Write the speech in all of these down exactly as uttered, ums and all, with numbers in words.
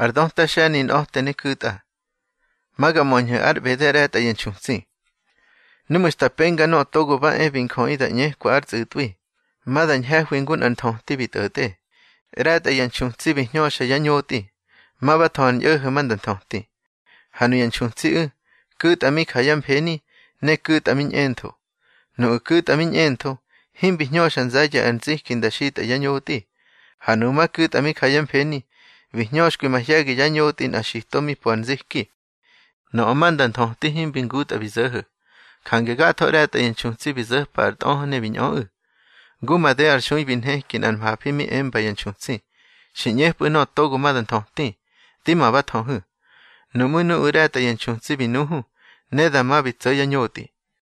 ardon ta shanin oh tene kuta. Maga monje ar bedere ta yen chunsi. Numusta penga no togo ba e bin khoi da nye kwa ar zutwi. Madan ha hwingun an thong ti bitote. Ra ta yen chunsi bi nyo sha yan yoti. Maba thon ye hman dan thong ti. Hanu yen chunsi u kut ami khayam pheni ne kut amin ento. No kut amin ento him bi nyo shan zaya an zi kin da shi ta yan yoti. Hanu ma kut ami khayam pheni bi nyo shku ma ya gi yan yoti na shi to mi pon ziki. No man dan thong ti him bin gut abizahe. Kange ga thora ta yen chunsi bizah par ton ne bin o. Guma de ar shui bin he kin an ma phi mi em ba yen chunsi. Shinye pu no to guma dan thong ti. Ti ma ba thong hu. No mu no ura ta yen chunsi bin nu hu. Ne da ma bi tsa yan yoti.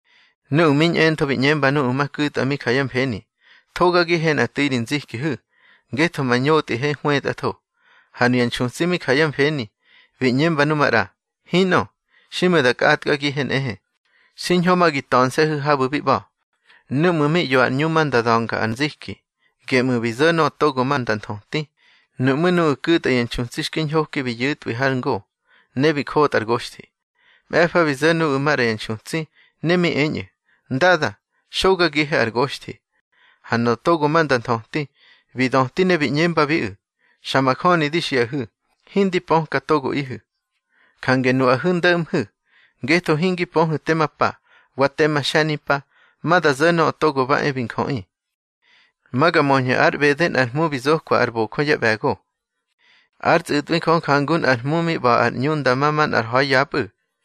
No min en to bi nyem ba no ma ku ta mi khayam pheni. Thoga gi hen a ti din zi ki hu. Ge to ma nyoti he hwe ta tho. Han yen chunsi mi khayam pheni. Bi nyem ba no ma ra. Hi no. Shime da kat ga gi hen ehe. Sin homa gi ton se hu ha bu bi ba. Nu mu mi yo an nyu man da dong ka an zi ki. Ge mu bi zo no to go man dan thong ti. Nu mu nu ku ta yen chunsi skin ho ki bi yut wi han go. Ne bi khot ar goshti. Me fa bi zo nu ma re yen chunsi. Ne mi enye. Ndada. Shoga gi he ar goshti. Han no to go man dan thong ti. Bi dong ti ne bi nyem ba bi u. Shama khoni di shi hu. Hindi pon ka to go i hu. Kange nu a hun dam hu. Geto hingi pon hu tema pa. Wa tema shani pa. Mada zeno togo ba e bin khoi. Maga monye ar beden ar mu bi zo kwa ar bo khoya bago. Ar zitwin kon kangun ar mu mi ba ar nyun da maman ar hoy yap.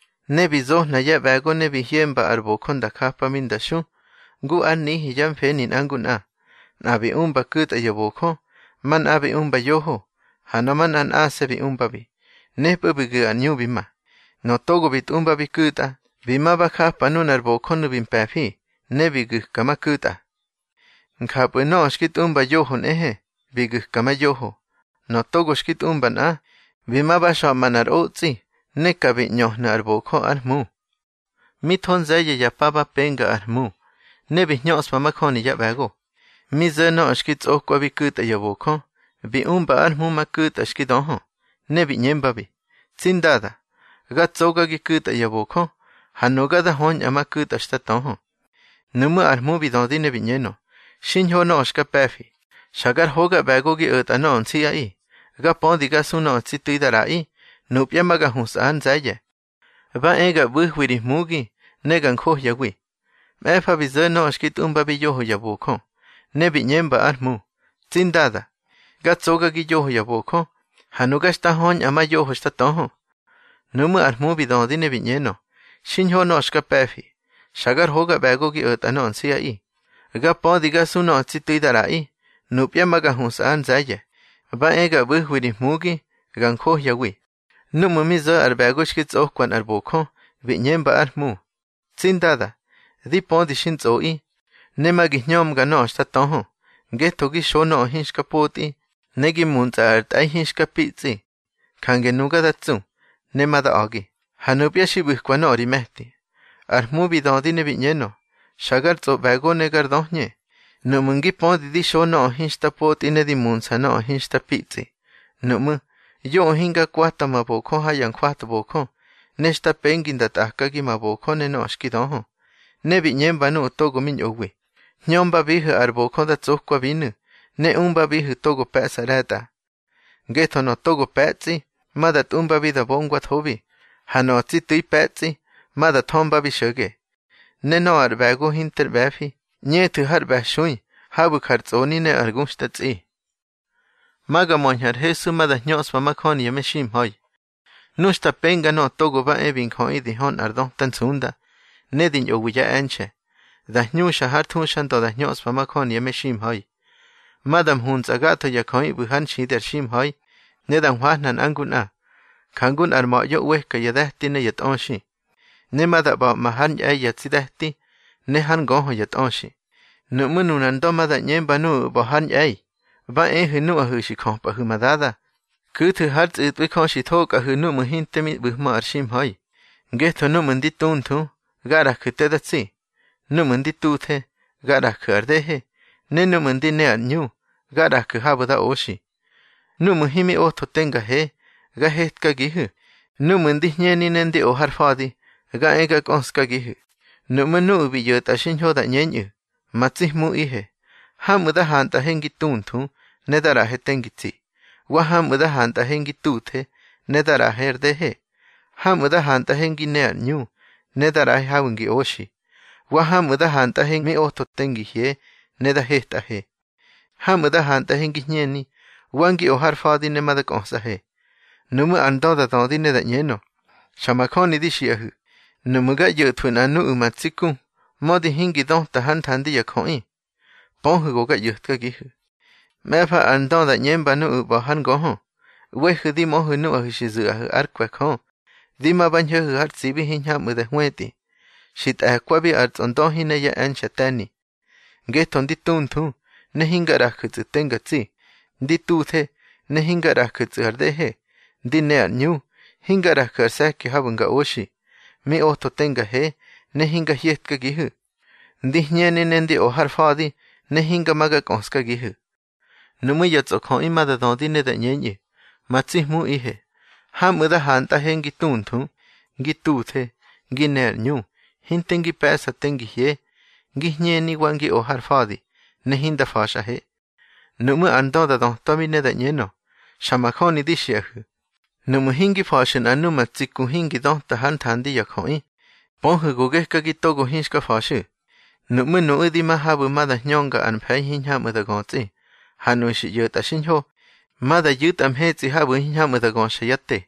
Ne bi zo na ya bago ne bi hiem ba ar bo khon da kha pa min da shu. Gu an ni hi jam fe nin angun a. Na bi um ba kut a yo bo kho. Man a bi um ba yo ho. Hanaman an a se bi um ba bi. Ne pu bi gu an nyu bi ma. No togo bit umba bi kuta. Bima ba kha panun ar bo khon bin pa phi. Ne bi gu kama kuta. Nkha pu no skit umba yo hon ehe. Bi gu kama yo ho. No togo skit umba na. Bima ba sha man ar o tsi. Ne ka bi nyo na ar bo kho ar mu. Mi thon zaye ya pa ba penga ar mu. Ne bi nyo spa ma khoni ya bago. Mi ze no skit o kwa bi kuta ya bo kho. Bi umba ar mu ma kuta skit on ho. Ne bi nyemba bi. Tsindada. Ga tsoga gi kuta ya bo kho. Hanoga da hon ama kuta sta ton ho. Numu ar mu bi don ne bi nyeno. Shin ho no ska pafi. Shagar hoga bago gi ut anon si ai. Ga pon di ga suno si tu da rai. Nu pya ma ga hus an zaye. Ba e ga bu wi mu gi. Ne gan kho ya wi. Me fa bi zo no skit um ba bi yo ho ya bo kho. Ne bi nyemba ar mu. Tsindada. Ga tsoga gi yo ho ya bo kho. Hanoga sta hon ama yo ho sta ton ho. Numu ar mu bi don ne bi nyeno. Shin ho no ska pafi. Shagar hoga bago gi ut anon si ai. Ga pon di ga suno si tu da rai. Nu pya ma ga hus an zaye. Ba e ga bu wi mu gi. Gan kho ya wi. Numu mi zo ar bago skit zo kwan ar bo kho. Bi nyemba ar mu. Tsindada. Di pon di shin zo i. Ne ma gi nyom ga no sta ton ho. Ge to gi sho no hin ska poti. Ne gi mun ta ar tai hin ska pitsi. Kange nu ga da tsu. Ne ma da agi. Hanupya shi bu kwa no ri mehti. Ar mu bi don di ne bi nyeno. Shagar zo bago ne gar don nye. Numu ngi pon di di sho no hin sta poti ne di mun sa no hin sta pitsi. Numu. Yo hinga kwata ma bo kho ha yang kwata bo kho. Ne sta pengin da ta ka gi ma bo kho ne no ski don ho. Ne bi nyem ba no to go min owi. Nyom ba bi hu ar bo kho da zo kwa bi nu. Ne um ba bi hu to go pa sa rata. Geto no to go pa tsi. Ma da tum ba bi da bon gwa thobi. Hano tsi tui pa tsi. Ma da thom ba bi shoge. Ne no ar ba go hin ter ba fi. Nye tu har ba shui. Ha bu khar tsoni ne ar gung sta tsi. Maga mon har hesu ma da nyos pa ma khoni yame shim hoi. Nushta penga no togo ba e bin khoi di hon ar don tan sunda. Ne din yo wiya enche. Da nyu sha har thun shan to da nyos pa ma khoni yame shim hoi. Madam hun zagato ya khoi bu han shi der shim hoi. Ne dan hwa nan angun a. Kangun ar mo yo we ka yadahti ne yat onshi. Ne ma da ba ma han ya yat sidahti. Ne han go ho yat onshi. Nu munu nan do ma da nyem ba nu ba han ya. Ba e hu nu a hu shi khon pa hu ma da da. Ku thu har tsu twi khon shi tho ka hu nu mu hin te mi bu ma ar shim hoi. Ge tho nu mun di tun thu. Ga ra khu te da tsi. Nu mun di tu the. Ga ra khu ar de he. Ne nu mun di ne an nyu. Ga ra khu ha bu da oshi. Nu mu himi o to tenga he. ga het ka gihu. Nu mundi nyeni nendi o harfadi, ga ega kons ka gihu. Nu manu ubi yot ashin hoda nyenyu, matzih mu ihe. Hamuda hanta hengi tuntu, nedara hetengitzi. Wahamuda hanta hengi tute, nedara herdehe. Hamuda hanta hengi near nyu, nedara hawingi oshi. Wahamuda hanta hengi oto tengi hie, neda heta he. Hamuda hanta hengi nyeni, wangi o harfadi nemada konsa he. Numu andoda dondi neda nyeno. Shamakoni di shiahu. Numuga yotun anu umatsiku, modi hingi don tahan tandi yakoi. Ponhu goga yotka gihu. Mepa andoda nyemba nu ubahan goho. Wehu di mohu nu ahishizu ahu arkwakho. Dima banyahu hartsibi hinha muda hueti. Shit akwabi artsondo hine ya anshatani. Geton di tuntu, ne hinga rakutsu tengatsi. Di tuthe, ne hinga rakutsu ardehe. Di nea nyu, hinga rakursaki habunga oshi. Mi oto tenga he, ne hinga hietka gihu. Di nyeni nendi o harfadi, ne hinga maga konska gihu. Numu yatsokho imada dondi neda nyenye. Matsih mu ihe. Hamuda hanta hengi tuntu, gi tuthe, gi ner nyu, hintengi pesa tengi hie, gi nyeni wangi o harfadi, ne hinda fasha he. Numu andoda don tomi neda nyeno, shamakoni di shiahu. Numu hingi fashin anu matsiku hingi don tahan tandi yakhoi. Ponhu gogeka gi togo hinshka fashu. Numu nu udi mahabu mada nyonga anpay hinha muda gonzi. Hanu shi yota shinho. Mada yut amhetsi habu hinha muda gonsha yatte.